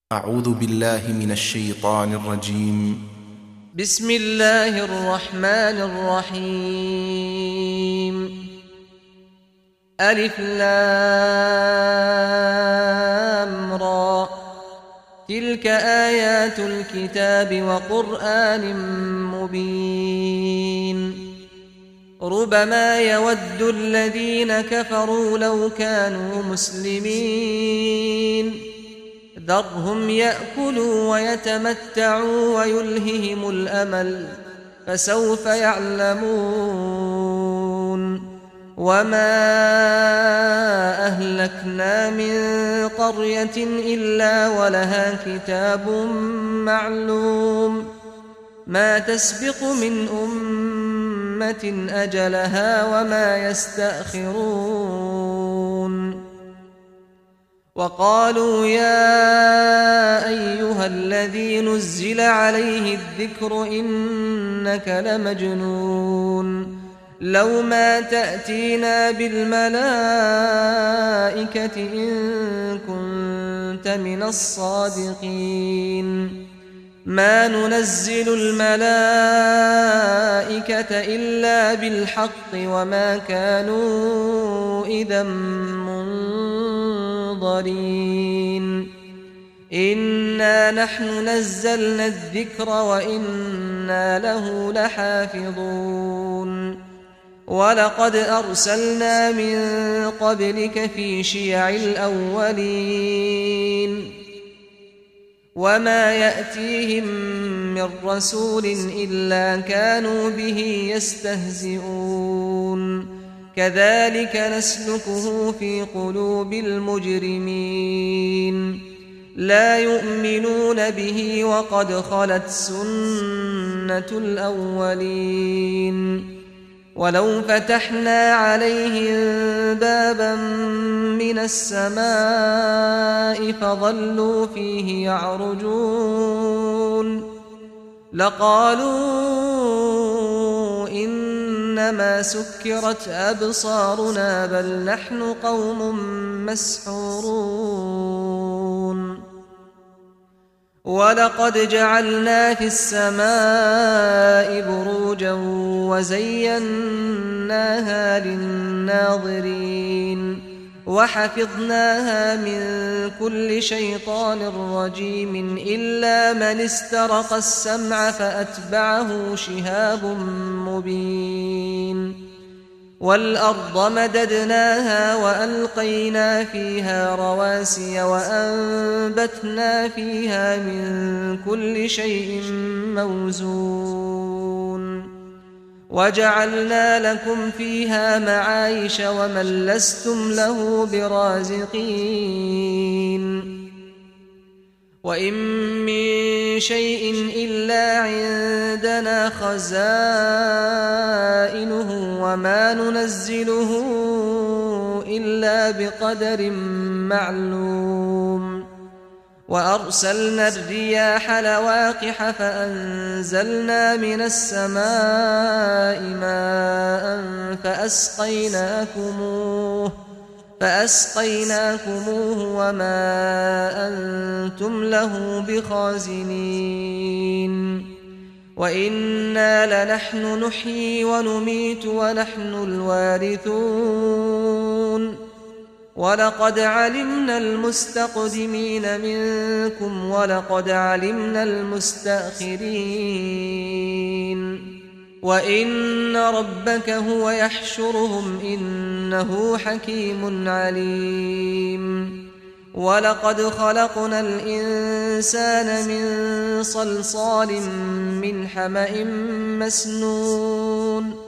أعوذ بالله من الشيطان الرجيم. بسم الله الرحمن الرحيم. ألف لام را، تلك آيات الكتاب وقرآن مبين. ربما يود الذين كفروا لو كانوا مسلمين، ذرهم يأكلوا ويتمتعوا ويلههم الأمل، فسوف يعلمون. وما أهلكنا من قرية إلا ولها كتاب معلوم، ما تسبق من أمة أجلها وما يستأخرون. وقالوا يا أيها الذي نزل عليه الذكر إنك لمجنون، لو ما تأتينا بالملائكة إن كنت من الصادقين، ما ننزل الملائكة إلا بالحق وما كانوا إذا منظرين. إنا نحن نزلنا الذكر وإنا له لحافظون. ولقد أرسلنا من قبلك في شيع الأولين، وما يأتيهم من رسول إلا كانوا به يستهزئون. كذلك نسلكه في قلوب المجرمين، لا يؤمنون به وقد خلت سنة الأولين. ولو فتحنا عليهم بابا من السماء فظلوا فيه يعرجون لقالوا إنما سكرت أبصارنا بل نحن قوم مسحورون. ولقد جعلنا في السماء بروجا وزيناها للناظرين وحفظناها من كل شيطان رجيم إلا من استرق السمع فأتبعه شهاب مبين. والأرض مددناها وألقينا فيها رواسي وأنبتنا فيها من كل شيء موزون. وجعلنا لكم فيها معايش ومن لستم له برازقين. وإن من شيء إلا عندنا خزائنه وما ننزله إلا بقدر معلوم. وأرسلنا الرياح لواقح فأنزلنا من السماء ماء فأسقيناكموه وما أنتم له بخازنين. وإنا لنحن نحيي ونميت ونحن الوارثون. ولقد علمنا المستقدمين منكم ولقد علمنا المستأخرين. وإن ربك هو يحشرهم إنه حكيم عليم. ولقد خلقنا الإنسان من صلصال من حمأ مسنون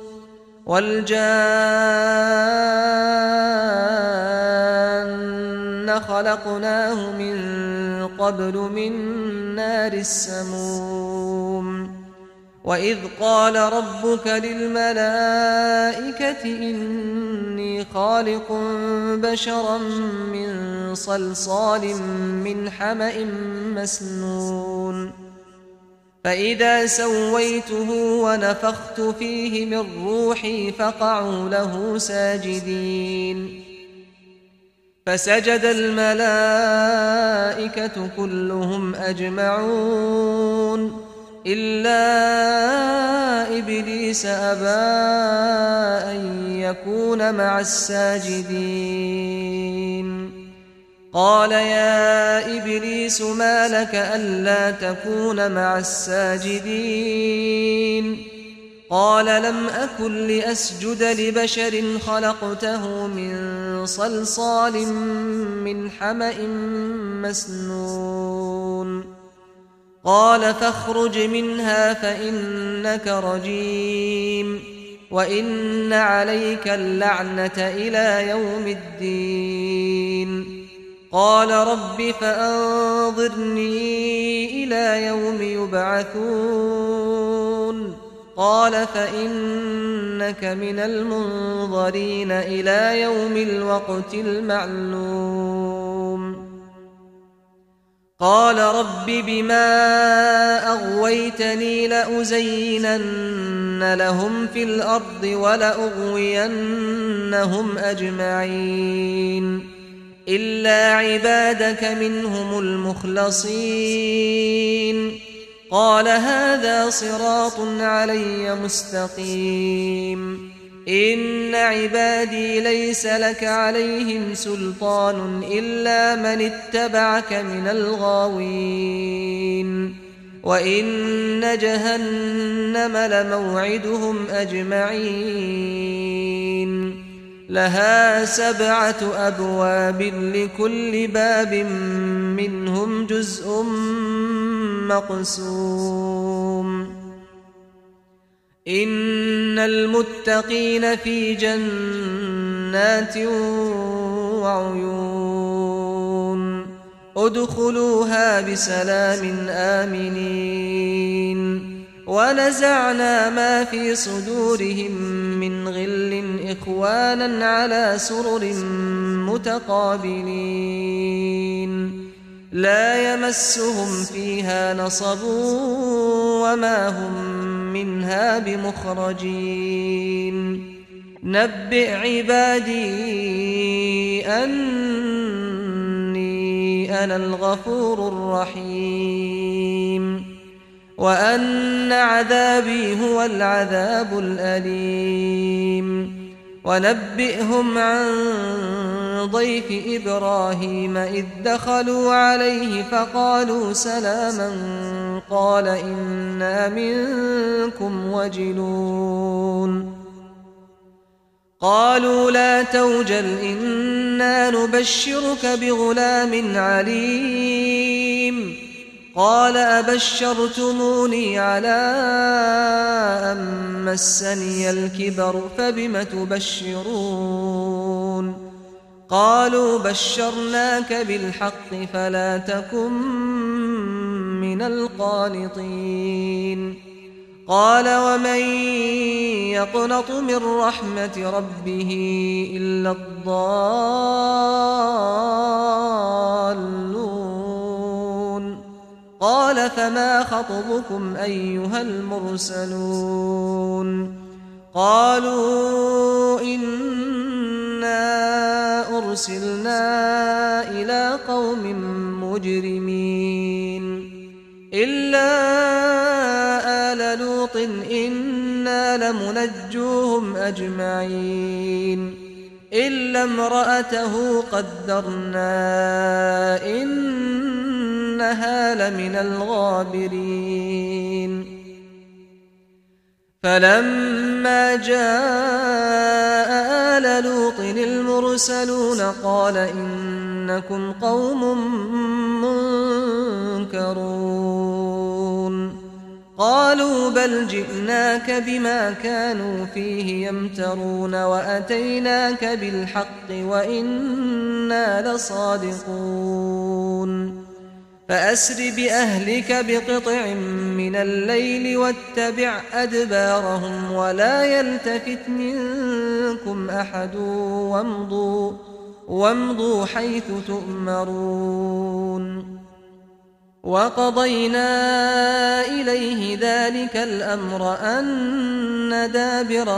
والجان خلقناه من قبل من نار السموم. وإذ قال ربك للملائكة إني خالق بشرا من صلصال من حمأ مسنون، فإذا سويته ونفخت فيه من روحي فقعوا له ساجدين. فسجد الملائكة كلهم أجمعون إلا إبليس أبى أن يكون مع الساجدين. قال يا إبليس ما لك ألا تكون مع الساجدين؟ قال لم أكن لأسجد لبشر خلقته من صلصال من حمأ مسنون. قال فاخرج منها فإنك رجيم وإن عليك اللعنة إلى يوم الدين. قال رب فأنظرني إلى يوم يبعثون. قال فإنك من المنظرين إلى يوم الوقت المعلوم. قال رب بما أغويتني لأزينن لهم في الأرض ولأغوينهم أجمعين إلا عبادك منهم المخلصين. قال هذا صراط علي مستقيم. إن عبادي ليس لك عليهم سلطان إلا من اتبعك من الغاوين. وإن جهنم لموعدهم أجمعين لها 7 أبواب لكل باب منهم جزء مقسوم. إن المتقين في جنات وعيون ادخلوها بسلام آمنين. ونزعنا ما في صدورهم من غل إخوانا على سرر متقابلين لا يمسهم فيها نصب وما هم منها بمخرجين. نبئ عبادي أني أنا الغفور الرحيم وأن عذابي هو العذاب الأليم. ونبئهم عن ضيف إبراهيم إذ دخلوا عليه فقالوا سلاما قال إنا منكم وجلون. قالوا لا توجل إنا نبشرك بغلام عليم. قال أبشرتموني على أن مسني الكبر فبم تبشرون؟ قالوا بشرناك بالحق فلا تكن من القانطين. قال ومن يقنط من رحمة ربه إلا الضالون. قال فما خطبكم أيها المرسلون؟ قالوا إنا أرسلنا إلى قوم مجرمين إلا آل لوط إنا لمنجوهم أجمعين إلا امرأته قدرنا إنها لمن الغابرين. فلما جاء آل لوط المرسلون قال إنكم قوم منكرون. قالوا بل جئناك بما كانوا فيه يمترون وأتيناك بالحق وإنا لصادقون. فأسر بأهلك بقطع من الليل واتبع أدبارهم ولا يلتفت منكم أحد وامضوا حيث تؤمرون. وقضينا إليه ذلك الأمر أن دابر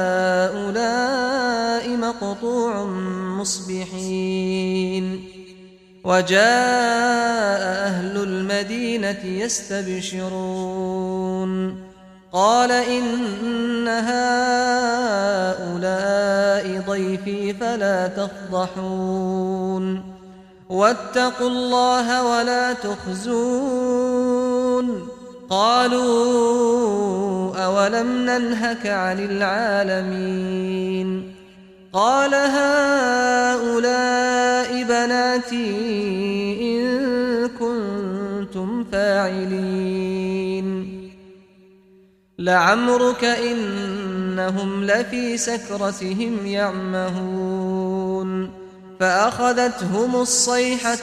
هؤلاء مقطوع مصبحين وجاء أهل المدينة يستبشرون قال إن هؤلاء ضيفي فلا تفضحون واتقوا الله ولا تخزون قالوا أولم ننهك عن العالمين قال هؤلاء بناتي إن كنتم فاعلين لعمرك إنهم لفي سكرتهم يعمهون فأخذتهم الصيحة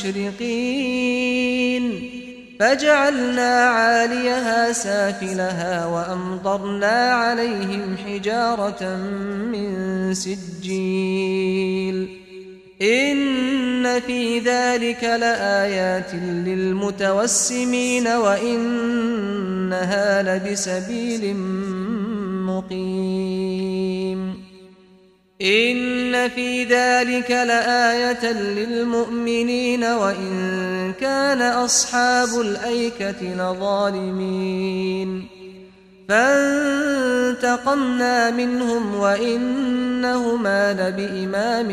مشرقين فجعلنا عاليها سافلها وأمطرنا عليهم حجارة من سجيل إن في ذلك لآيات للمتوسمين وإنها لبسبيل مقيم إن في ذلك لآية للمؤمنين وإن كان أصحاب الأيكة لظالمين فانتقمنا منهم وإنهما لبإمام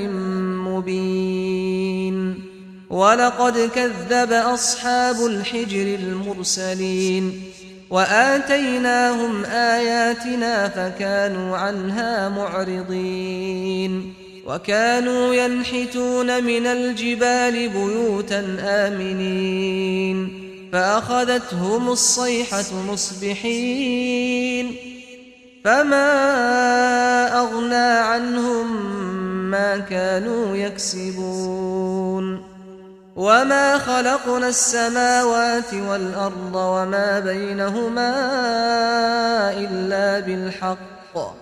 مبين ولقد كذب أصحاب الحجر المرسلين وآتيناهم آياتنا فكانوا عنها معرضين وكانوا ينحتون من الجبال بيوتا آمنين فأخذتهم الصيحة مصبحين فما أغنى عنهم ما كانوا يكسبون وما خلقنا السماوات والأرض وما بينهما إلا بالحق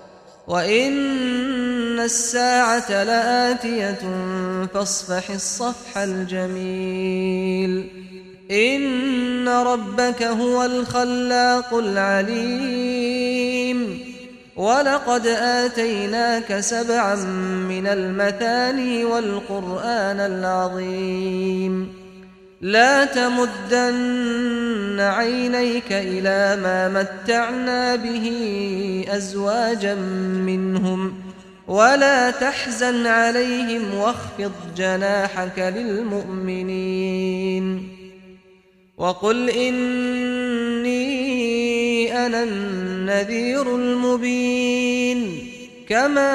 وإن الساعة لآتية فاصفح الصفح الجميل إن ربك هو الخلاق العليم ولقد آتيناك 7 من المثاني والقرآن العظيم لا تمدن عينيك إلى ما متعنا به أزواجا منهم ولا تحزن عليهم واخفض جناحك للمؤمنين وقل إني أنا النذير المبين كما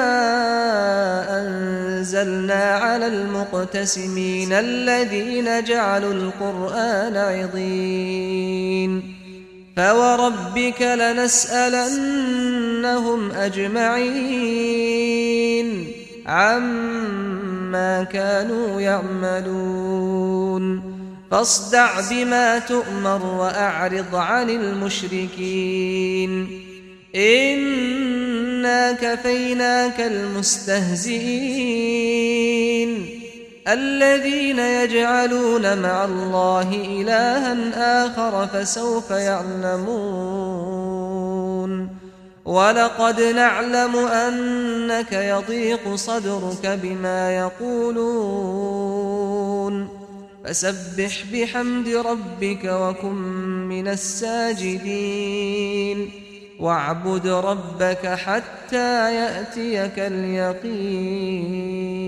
أنزلنا على المقتسمين الذين جعلوا القرآن عضين فوربك لنسألنهم أجمعين عما كانوا يعملون فاصدع بما تؤمر وأعرض عن المشركين إنا كفيناك المستهزئين الذين يجعلون مع الله إلها آخر فسوف يعلمون ولقد نعلم أنك يضيق صدرك بما يقولون فسبح بحمد ربك وكن من الساجدين واعبد ربك حتى يأتيك اليقين